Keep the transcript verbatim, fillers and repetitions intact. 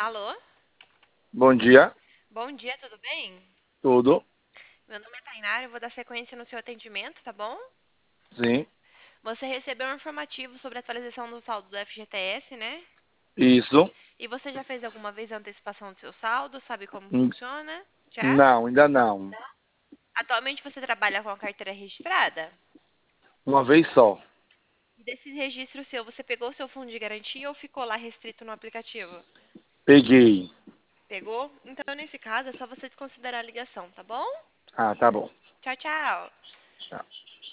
Alô? Bom dia, Bom dia, tudo bem? tudo? Meu nome é Tainara, eu vou dar sequência no seu atendimento, tá bom? Sim, Você recebeu um informativo sobre a atualização do saldo do F G T S, né? isso. E você já fez alguma vez a antecipação do seu saldo? Sabe como Hum, funciona? Já? Não, ainda não. Atualmente você trabalha com a carteira registrada? Uma vez só. E desse registro seu, você pegou o seu fundo de garantia ou ficou lá restrito no aplicativo? Peguei. Pegou? Então, nesse caso, é só você desconsiderar a ligação, tá bom? Ah, tá bom. Tchau, tchau. Tchau.